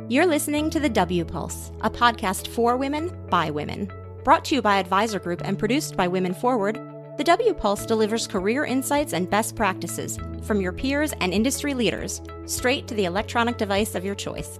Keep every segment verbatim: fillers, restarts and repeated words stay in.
You're listening to The W Pulse, a podcast for women, by women. Brought to you by Advisor Group and produced by Women Forward, The W Pulse delivers career insights and best practices from your peers and industry leaders, straight to the electronic device of your choice.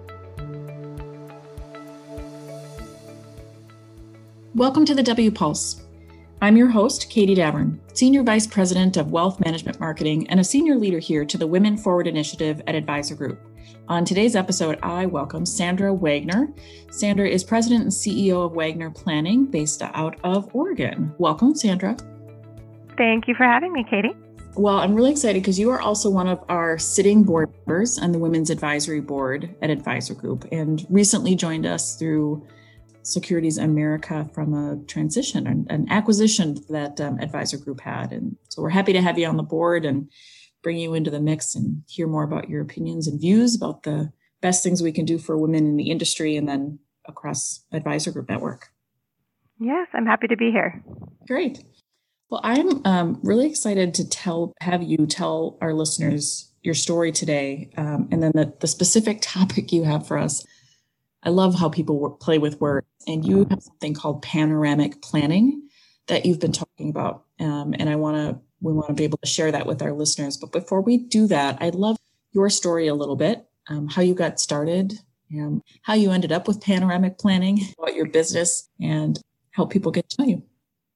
Welcome to The W Pulse. I'm your host, Katie Davern, Senior Vice President of Wealth Management Marketing and a senior leader here to the Women Forward Initiative at Advisor Group. On today's episode, I welcome Sandra Wagner. Sandra is President and C E O of Wagner Planning, based out of Oregon. Welcome, Sandra. Thank you for having me, Katie. Well, I'm really excited because you are also one of our sitting board members on the Women's Advisory Board at Advisor Group and recently joined us through Securities America from a transition, an, an acquisition that um, Advisor Group had. And so we're happy to have you on the board and bring you into the mix and hear more about your opinions and views about the best things we can do for women in the industry and then across Advisor Group network. Yes, I'm happy to be here. Great. Well, I'm um, really excited to tell, have you tell our listeners your story today, um, and then the, the specific topic you have for us. I love how people work, play with words, and you have something called panoramic planning that you've been talking about, um, and I want to we want to be able to share that with our listeners. But before we do that, I'd love your story a little bit, um, how you got started, and how you ended up with panoramic planning, about your business, and help people get to know you.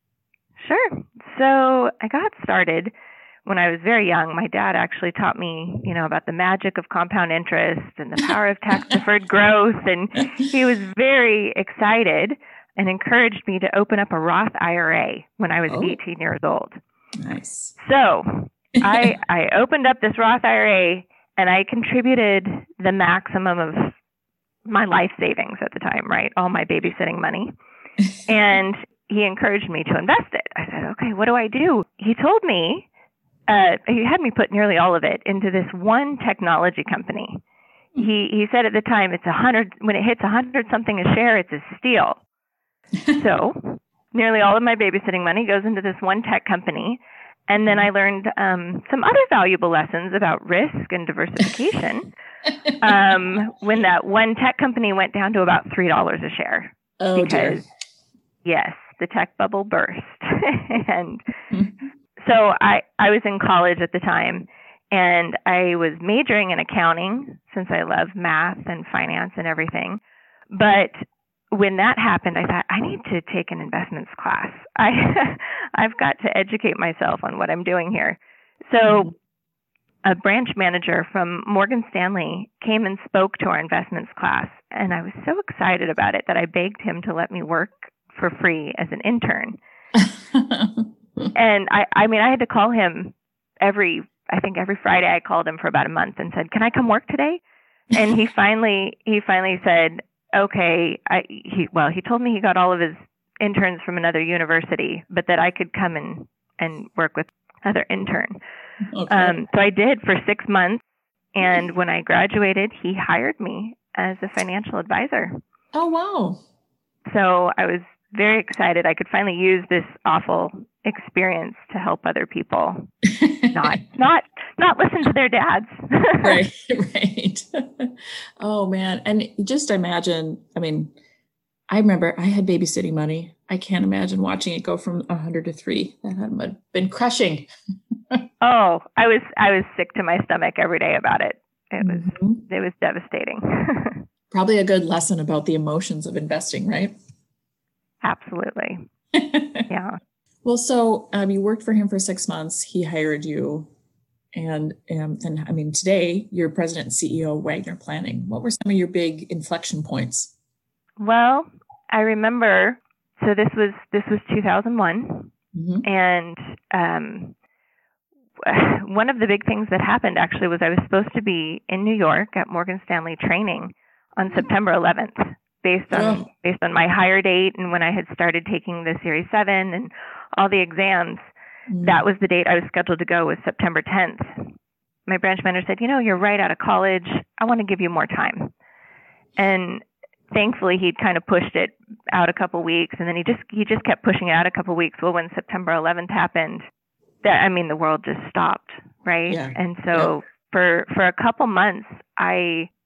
Sure. So I got started when I was very young. My dad actually taught me, you know, about the magic of compound interest and the power of tax deferred growth. And he was very excited and encouraged me to open up a Roth I R A when I was oh. eighteen years old. Nice. So I I opened up this Roth I R A and I contributed the maximum of my life savings at the time, right? All my babysitting money. And he encouraged me to invest it. I said, okay, what do I do? He told me, uh, he had me put nearly all of it into this one technology company. He he said at the time, it's a hundred, when it hits a hundred something a share, it's a steal. So nearly all of my babysitting money goes into this one tech company. And then I learned um, some other valuable lessons about risk and diversification um, when that one tech company went down to about three dollars a share. Oh, because, dear. Yes, the tech bubble burst. and so I, I was in college at the time, and I was majoring in accounting since I love math and finance and everything. But when that happened, I thought, I need to take an investments class. I, I've got to educate myself on what I'm doing here. So a branch manager from Morgan Stanley came and spoke to our investments class, and I was so excited about it that I begged him to let me work for free as an intern. And I, I mean, I had to call him every, I think every Friday I called him for about a month and said, can I come work today? And he finally, he finally said, okay. I, he, well, he told me he got all of his interns from another university, but that I could come and, and work with other intern. Okay. Um, so I did for six months. And when I graduated, he hired me as a financial advisor. Oh, wow. So I was very excited. I could finally use this awful experience to help other people, not not not listen to their dads. Right, right. Oh man, and just imagine. I mean, I remember I had babysitting money. I can't imagine watching it go from a hundred to three. That had been crushing. Oh, I was I was sick to my stomach every day about it. It was mm-hmm. it was devastating. Probably a good lesson about the emotions of investing, right? Absolutely. Yeah. Well, so um, you worked for him for six months. He hired you. And, um, and I mean, today you're president and C E O of Wagner Planning. What were some of your big inflection points? Well, I remember, so this was, this was two thousand one. Mm-hmm. And um, one of the big things that happened actually was I was supposed to be in New York at Morgan Stanley training on September eleventh. Based on oh. based on my hire date and when I had started taking the Series seven and all the exams, mm. that was the date I was scheduled to go, was September tenth. My branch manager said, you know, you're right out of college. I want to give you more time. And thankfully, he'd kind of pushed it out a couple weeks, and then he just he just kept pushing it out a couple weeks. Well, when September eleventh happened, that I mean, the world just stopped, right? Yeah. And so yeah. for for a couple months, I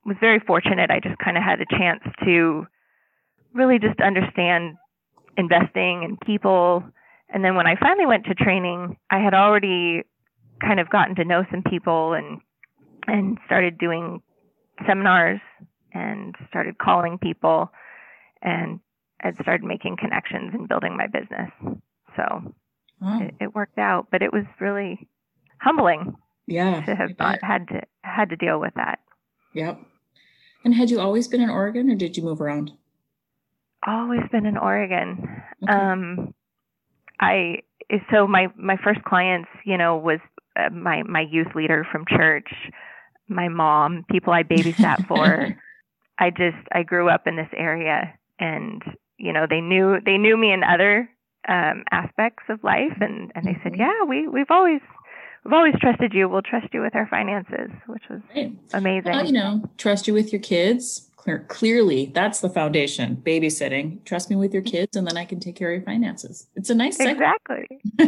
was very fortunate. I just kind of had a chance to really just understand investing and people. And then when I finally went to training, I had already kind of gotten to know some people and and started doing seminars and started calling people and had started making connections and building my business. So wow. it, it worked out, but it was really humbling. Yeah, to have not had to had to deal with that. Yep. And had you always been in Oregon, or did you move around? Always been in Oregon. Okay. Um, I so my my first clients, you know, was uh, my my youth leader from church, my mom, people I babysat for. I just I grew up in this area, and you know they knew they knew me in other um, aspects of life, and and they said, yeah, we we've always. We've always trusted you. We'll trust you with our finances, which was right. amazing. Well, you know, trust you with your kids. Clear, clearly, that's the foundation. Babysitting. Trust me with your kids, and then I can take care of your finances. It's a nice exactly.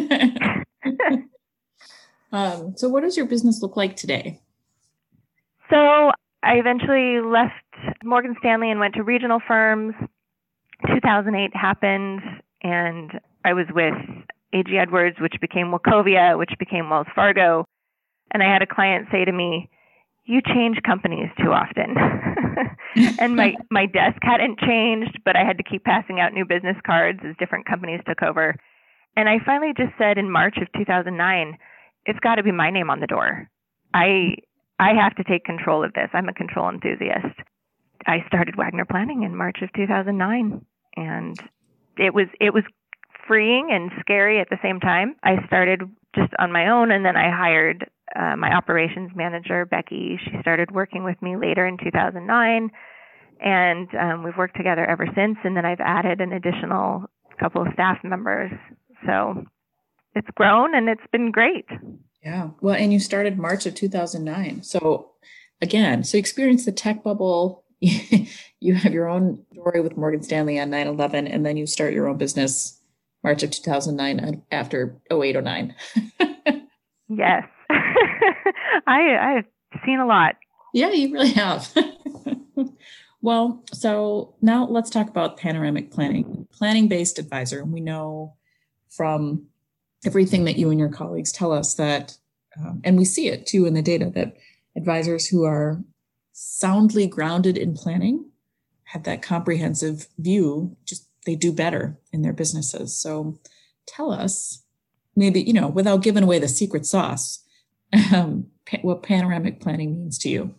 um, so, what does your business look like today? So, I eventually left Morgan Stanley and went to regional firms. two thousand eight happened, and I was with A G Edwards, which became Wachovia, which became Wells Fargo. And I had a client say to me, you change companies too often. And my, my desk hadn't changed, but I had to keep passing out new business cards as different companies took over. And I finally just said in March of two thousand nine, it's got to be my name on the door. I I have to take control of this. I'm a control enthusiast. I started Wagner Planning in March of two thousand nine, and it was it was freeing and scary at the same time. I started just on my own, and then I hired uh, my operations manager, Becky. She started working with me later in two thousand nine, and um, we've worked together ever since. And then I've added an additional couple of staff members. So it's grown, and it's been great. Yeah. Well, and you started March of two thousand nine. So again, so you experienced the tech bubble. You have your own story with Morgan Stanley on nine eleven, and then you start your own business March of two thousand nine after oh eight, oh nine. Yes. I, I've seen a lot. Yeah, you really have. Well, so now let's talk about panoramic planning, planning-based advisor. We know from everything that you and your colleagues tell us that, um, and we see it too in the data, that advisors who are soundly grounded in planning have that comprehensive view, just they do better in their businesses. So tell us, maybe, you know, without giving away the secret sauce, um, pa- what panoramic planning means to you.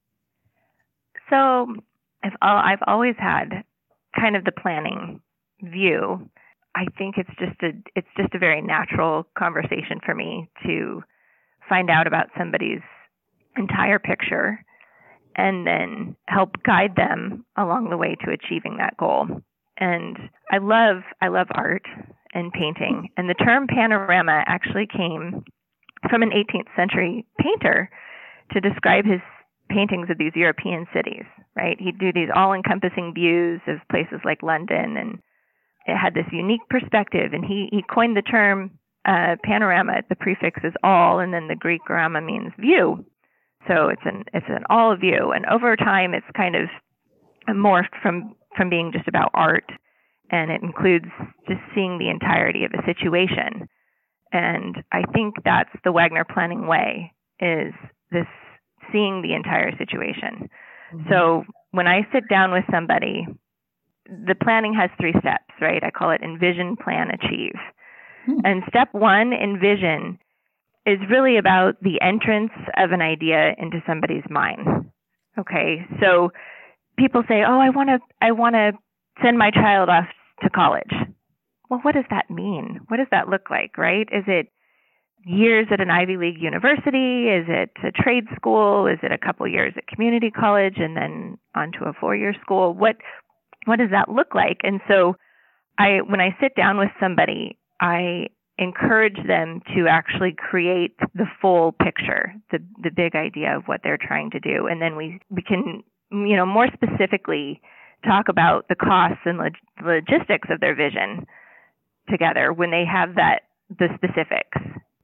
So I've, I've always had kind of the planning view. I think it's just a it's just a very natural conversation for me to find out about somebody's entire picture and then help guide them along the way to achieving that goal. And I love I love art and painting. And the term panorama actually came from an eighteenth century painter to describe his paintings of these European cities, right? He'd do these all-encompassing views of places like London, and it had this unique perspective. And he, he coined the term uh, panorama. The prefix is all, and then the Greek rama means view. So it's an it's an all view. And over time, it's kind of morphed from from being just about art, and it includes just seeing the entirety of a situation. And I think that's the Wagner planning way, is this seeing the entire situation. Mm-hmm. So when I sit down with somebody, the planning has three steps, right? I call it envision, plan, achieve. Mm-hmm. And step one, envision, is really about the entrance of an idea into somebody's mind. Okay, so people say, "Oh, I want to, I want to send my child off to college." Well, what does that mean? What does that look like, right? Is it years at an Ivy League university? Is it a trade school? Is it a couple years at community college and then onto a four-year school? What what does that look like? And so, I when I sit down with somebody, I encourage them to actually create the full picture, the the big idea of what they're trying to do, and then we we can, you know, more specifically talk about the costs and log- logistics of their vision together when they have that the specifics.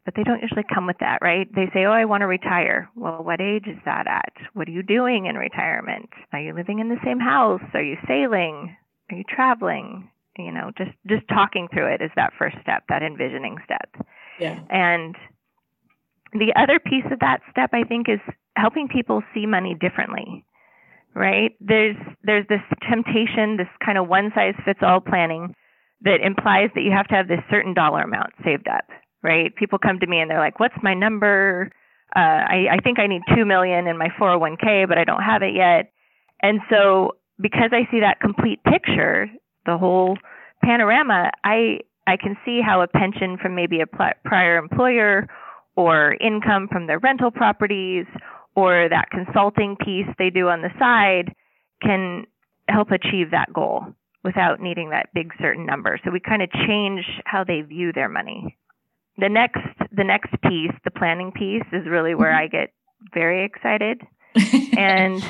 but they don't usually come with that, right? They say, oh, I want to retire. Well, what age is that at? What are you doing in retirement? Are you living in the same house? Are you sailing? Are you traveling? You know, just, just talking through it is that first step, that envisioning step. Yeah. And the other piece of that step, I think, is helping people see money differently, right? There's, there's this temptation, this kind of one-size-fits-all planning that implies that you have to have this certain dollar amount saved up, right? People come to me and they're like, what's my number? Uh, I, I think I need two million dollars in my four oh one k, but I don't have it yet. And so because I see that complete picture, the whole panorama, I, I can see how a pension from maybe a pl- prior employer or income from their rental properties or that consulting piece they do on the side can help achieve that goal without needing that big certain number. So we kind of change how they view their money. The next, the next piece, the planning piece, is really where I get very excited. And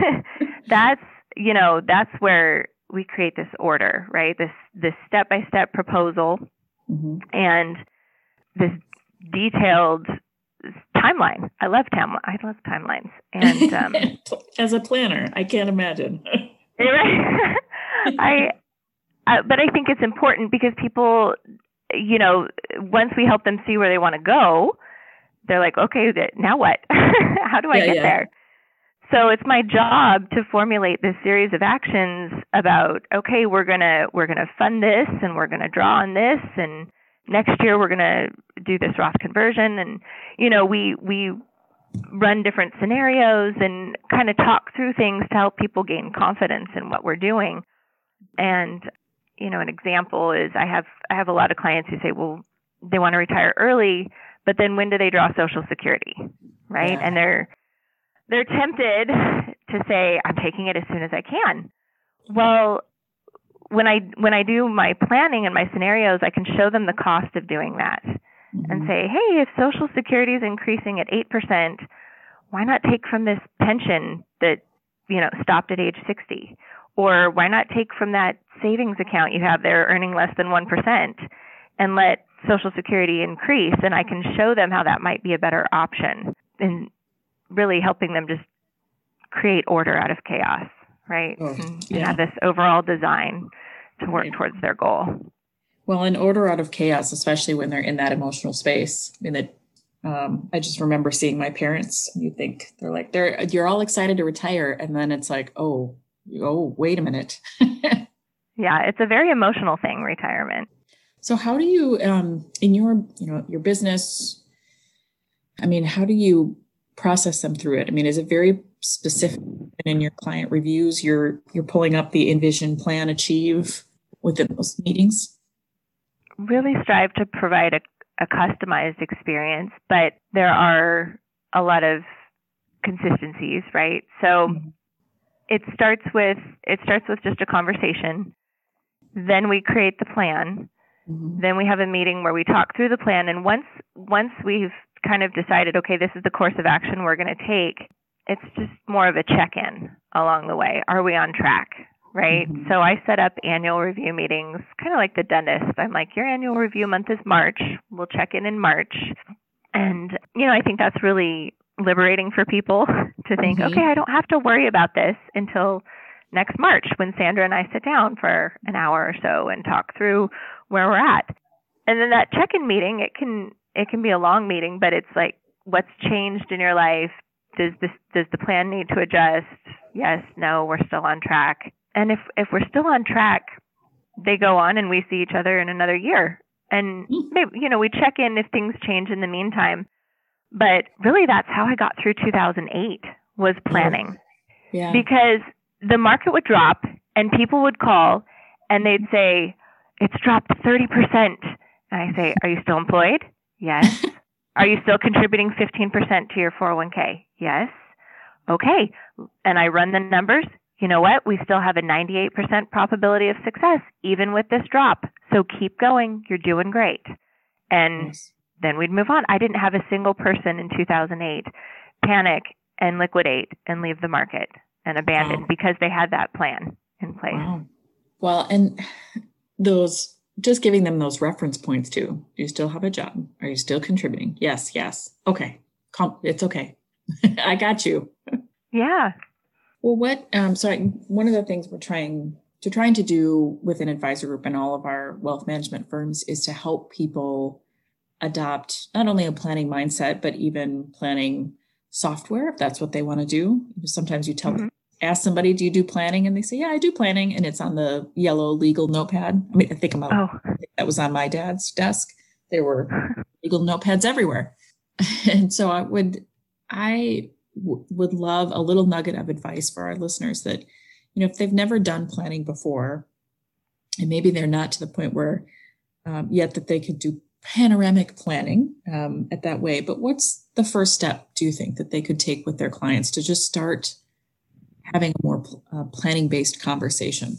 that's, you know, that's where we create this order, right? This, this step-by-step proposal mm-hmm. and this detailed timeline. I love tam- I love timelines. And um, as a planner, I can't imagine. Right? I, uh, but I think it's important because people, you know, once we help them see where they want to go, they're like, okay, now what? How do I yeah, get yeah. there? So it's my job to formulate this series of actions about, okay, we're gonna we're gonna fund this and we're gonna draw on this, and next year we're gonna do this Roth conversion, and you know, we we run different scenarios and kind of talk through things to help people gain confidence in what we're doing. And you know, an example is I have I have a lot of clients who say, well, they want to retire early, but then when do they draw Social Security, right? Yeah. And they're they're tempted to say, I'm taking it as soon as I can. Well, when I when I do my planning and my scenarios, I can show them the cost of doing that mm-hmm. and say, hey, if Social Security is increasing at eight percent, why not take from this pension that, you know, stopped at age sixty? Or why not take from that savings account you have there earning less than one percent and let Social Security increase? And I can show them how that might be a better option, and really helping them just create order out of chaos, right? Oh, and, yeah. and have this overall design to work right. towards their goal. Well, in order out of chaos, especially when they're in that emotional space. I mean, that um, I just remember seeing my parents, and you think they're like, they're, you're all excited to retire. And then it's like, oh, oh, wait a minute. Yeah, it's a very emotional thing, retirement. So how do you, um, in your, you know, your business, I mean, how do you process them through it? I mean, is it very specific in your client reviews? You're you're pulling up the envision, plan, achieve within those meetings? Really strive to provide a, a customized experience, but there are a lot of consistencies, right? So mm-hmm. it starts with it starts with just a conversation. Then we create the plan. Mm-hmm. Then we have a meeting where we talk through the plan, and once once we've kind of decided, okay, this is the course of action we're going to take, it's just more of a check-in along the way. Are we on track, right? Mm-hmm. So I set up annual review meetings, kind of like the dentist. I'm like, your annual review month is March. We'll check in in March. And, you know, I think that's really liberating for people to think, mm-hmm. okay, I don't have to worry about this until next March when Sandra and I sit down for an hour or so and talk through where we're at. And then that check-in meeting, it can It can be a long meeting, but it's like, what's changed in your life? Does this, does the plan need to adjust? Yes, no, we're still on track. And if, if we're still on track, they go on and we see each other in another year. And maybe, you know, we check in if things change in the meantime. But really, that's how I got through two thousand eight, was planning. Yeah. Because the market would drop and people would call and they'd say, it's dropped thirty percent. And I say, are you still employed? Yes. Are you still contributing fifteen percent to your four oh one k? Yes. Okay. And I run the numbers. You know what? We still have a ninety-eight percent probability of success, even with this drop. So keep going. You're doing great. And yes. then we'd move on. I didn't have a single person in two thousand eight panic and liquidate and leave the market and abandon wow. because they had that plan in place. Wow. Well, and those just giving them those reference points too. Do you still have a job? Are you still contributing? Yes, yes. Okay. Com- it's okay. I got you. Yeah. Well, what, um, so I, one of the things we're trying to trying to do with an advisor group and all of our wealth management firms is to help people adopt not only a planning mindset, but even planning software, if that's what they want to do. Sometimes you tell, mm-hmm. ask somebody, do you do planning? And they say, yeah, I do planning. And it's on the yellow legal notepad. I mean, I think, I'm on, oh. I think that was on my dad's desk. There were legal notepads everywhere. And so I would, I w- would love a little nugget of advice for our listeners that, you know, if they've never done planning before, and maybe they're not to the point where um, yet that they could do panoramic planning um, at that way, but what's the first step, do you think, that they could take with their clients to just start having a more uh, planning-based conversation?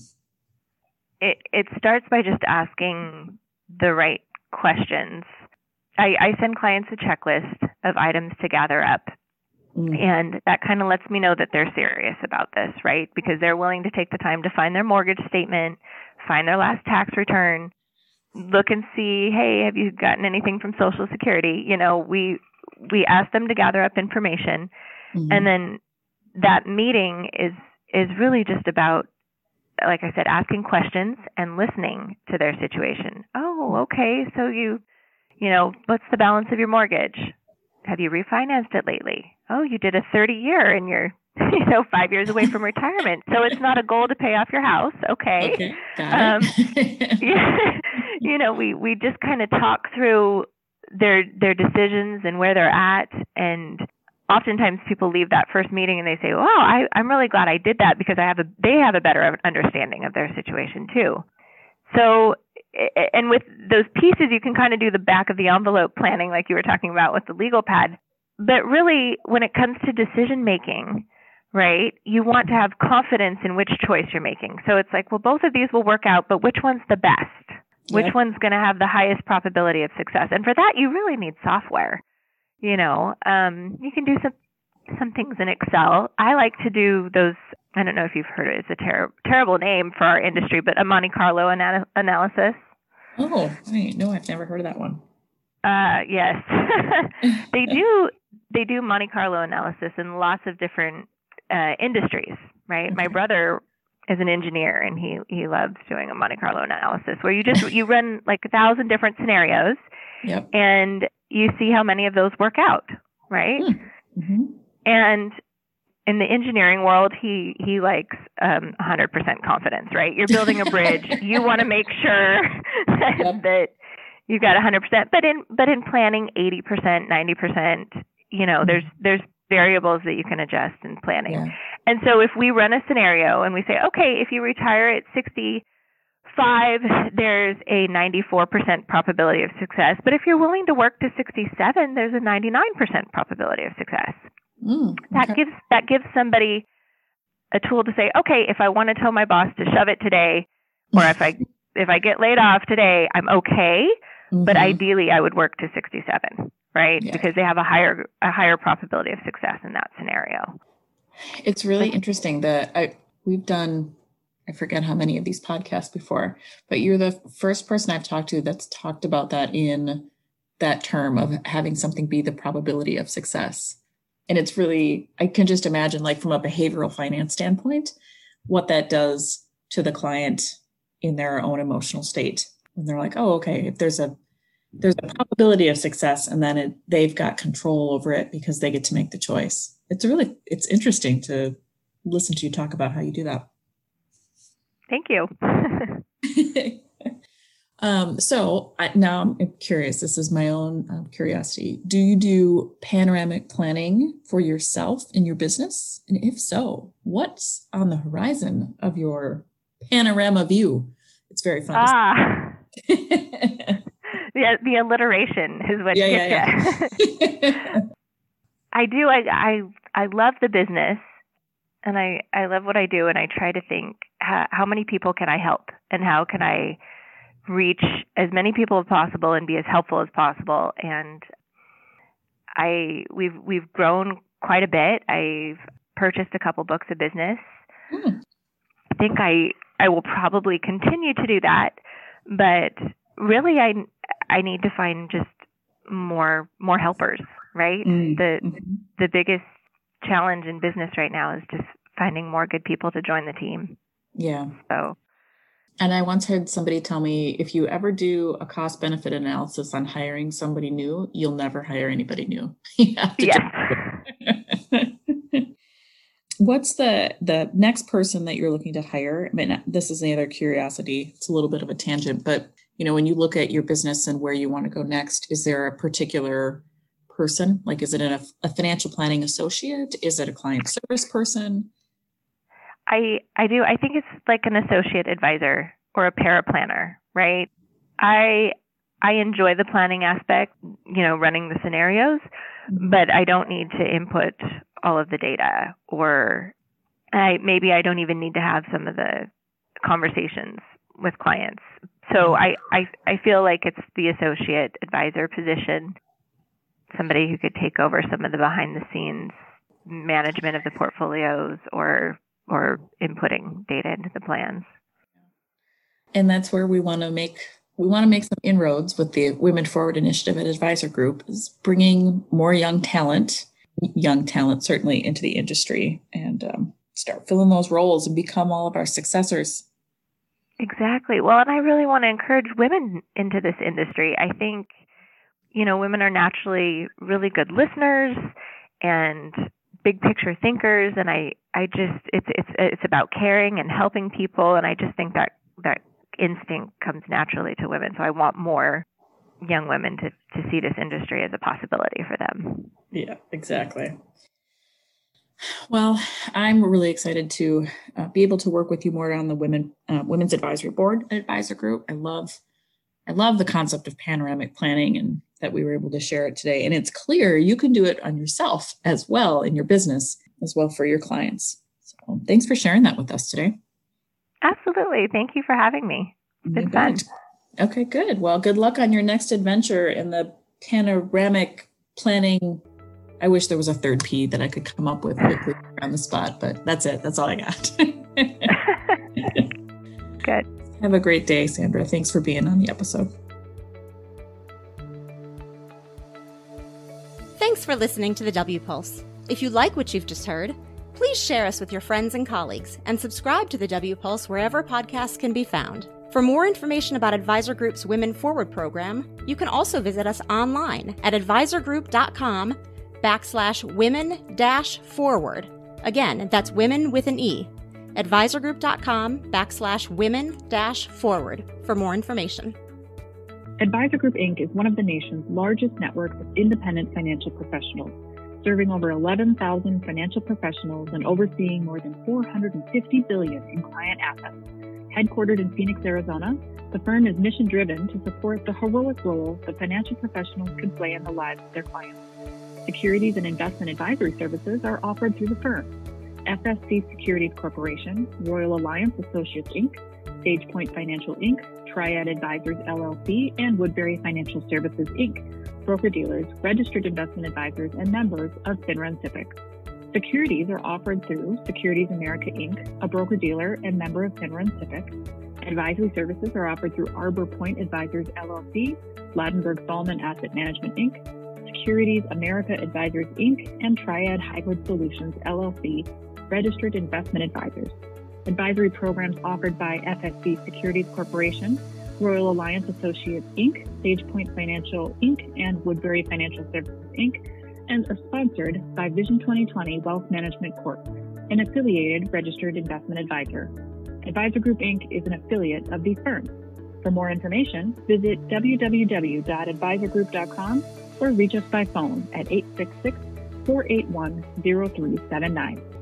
It, it starts by just asking the right questions. I, I send clients a checklist of items to gather up. Mm. And that kind of lets me know that they're serious about this, right? Because they're willing to take the time to find their mortgage statement, find their last tax return, look and see, hey, have you gotten anything from Social Security? You know, we we ask them to gather up information. Mm-hmm. And then that meeting is is really just about, like I said, asking questions and listening to their situation. Oh, okay. So you, you know, what's the balance of your mortgage? Have you refinanced it lately? Oh, you did a thirty year and you're, you know, five years away from retirement. So it's not a goal to pay off your house. Okay. Okay. Got um, it. yeah, you know, we, we just kind of talk through their, their decisions and where they're at. And oftentimes people leave that first meeting and they say, wow, I, I'm really glad I did that because I have a, they have a better understanding of their situation too. So, and with those pieces, you can kind of do the back of the envelope planning like you were talking about with the legal pad. But really, when it comes to decision making, right, you want to have confidence in which choice you're making. So it's like, well, both of these will work out, but which one's the best? Which yep. one's going to have the highest probability of success? And for that, you really need software. You know, um, you can do some some things in Excel. I like to do those. I don't know if you've heard it. It's a ter- terrible name for our industry, but a Monte Carlo ana- analysis. Oh, wait, no, I've never heard of that one. Uh, yes, they do. They do Monte Carlo analysis in lots of different uh, industries, right? Okay. My brother is an engineer, and he he loves doing a Monte Carlo analysis where you just you run like a thousand different scenarios, yep. and you see how many of those work out, right? Mm-hmm. And in the engineering world, he he likes um, one hundred percent confidence, right? You're building a bridge. You want to make sure that, yep. that you got one hundred percent. But in but in planning, eighty percent, ninety percent, you know, mm-hmm. there's there's variables that you can adjust in planning. Yeah. And so if we run a scenario and we say, okay, if you retire at sixty-five, there's a ninety-four percent probability of success. But if you're willing to work to sixty-seven, there's a ninety-nine percent probability of success. Mm, okay. That gives that gives somebody a tool to say, okay, if I want to tell my boss to shove it today, or if I if I get laid off today, I'm okay. Mm-hmm. But ideally, I would work to sixty-seven, right? Yeah. Because they have a higher a higher probability of success in that scenario. It's really interesting that I we've done. I forget how many of these podcasts before, but you're the first person I've talked to that's talked about that in that term of having something be the probability of success. And it's really, I can just imagine, like from a behavioral finance standpoint, what that does to the client in their own emotional state. When they're like, oh, okay, if there's a there's a probability of success, and then it, they've got control over it because they get to make the choice. It's really, it's interesting to listen to you talk about how you do that. Thank you. um, so I, now I'm curious. This is my own um, curiosity. Do you do panoramic planning for yourself in your business? And if so, what's on the horizon of your panorama view? It's very fun. Ah, the the alliteration is what yeah, gets yeah, yeah. I do. I, I I love the business. And I, I love what I do, and I try to think, how, how many people can I help, and how can I reach as many people as possible and be as helpful as possible. And I we've we've grown quite a bit. I've purchased a couple books of business. Hmm. I think I I will probably continue to do that, but really, I I need to find just more more helpers, right? Mm-hmm. The the biggest challenge in business right now is just finding more good people to join the team. Yeah. So. And I once heard somebody tell me, if you ever do a cost benefit analysis on hiring somebody new, you'll never hire anybody new. You have to Yes. What's the the next person that you're looking to hire? I mean, this is another curiosity. It's a little bit of a tangent, but you know, when you look at your business and where you want to go next, is there a particular person? Like, is it a, a financial planning associate? Is it a client service person? I I do. I think it's like an associate advisor or a paraplanner, right? I I enjoy the planning aspect, you know, running the scenarios, but I don't need to input all of the data, or I maybe I don't even need to have some of the conversations with clients. So I, I, I feel like it's the associate advisor position, somebody who could take over some of the behind the scenes management of the portfolios or or inputting data into the plans. And that's where we want to make we want to make some inroads with the Women Forward Initiative at Advisor Group, is bringing more young talent, young talent certainly, into the industry and um, start filling those roles and become all of our successors. Exactly. Well, and I really want to encourage women into this industry. I think, you know, women are naturally really good listeners and big picture thinkers, and I, I just it's it's it's about caring and helping people, and I just think that that instinct comes naturally to women. So I want more young women to to see this industry as a possibility for them. Yeah, exactly. Well, I'm really excited to uh, be able to work with you more on the women uh, Women's Advisory Board at Advisor Group. I love I love the concept of panoramic planning, and that we were able to share it today. And it's clear you can do it on yourself as well in your business, as well for your clients. So thanks for sharing that with us today. Absolutely. Thank you for having me. It's been fun. Okay, good. Well, good luck on your next adventure in the panoramic planning. I wish there was a third P that I could come up with quickly on the spot, but that's it. That's all I got. Good. Have a great day, Sandra. Thanks for being on the episode. Thanks for listening to the W Pulse. If you like what you've just heard, please share us with your friends and colleagues and subscribe to the W Pulse wherever podcasts can be found. For more information about Advisor Group's Women Forward program, you can also visit us online at advisorgroup.com backslash women dash forward. Again, that's women with an E. advisorgroup.com backslash women dash forward for more information. Advisor Group, Incorporated is one of the nation's largest networks of independent financial professionals, serving over eleven thousand financial professionals and overseeing more than four hundred fifty billion dollars in client assets. Headquartered in Phoenix, Arizona, the firm is mission-driven to support the heroic role that financial professionals can play in the lives of their clients. Securities and investment advisory services are offered through the firm. F S C Securities Corporation, Royal Alliance Associates, Incorporated, SagePoint Financial, Incorporated, Triad Advisors, L L C, and Woodbury Financial Services, Incorporated, broker-dealers, registered investment advisors, and members of FINRA and SIPC. Securities are offered through Securities America, Incorporated, a broker-dealer and member of FINRA and SIPC. Advisory services are offered through Arbor Point Advisors, L L C, Ladenburg Thalmann Asset Management, Incorporated, Securities America Advisors, Incorporated, and Triad Hybrid Solutions, L L C, registered investment advisors. Advisory programs offered by F S C Securities Corporation, Royal Alliance Associates, Incorporated, SagePoint Financial, Incorporated, and Woodbury Financial Services, Incorporated, and are sponsored by Vision twenty twenty Wealth Management Corp, an affiliated registered investment advisor. Advisor Group, Incorporated is an affiliate of these firms. For more information, visit w w w dot advisor group dot com or reach us by phone at eight six six, four eight one, zero three seven nine.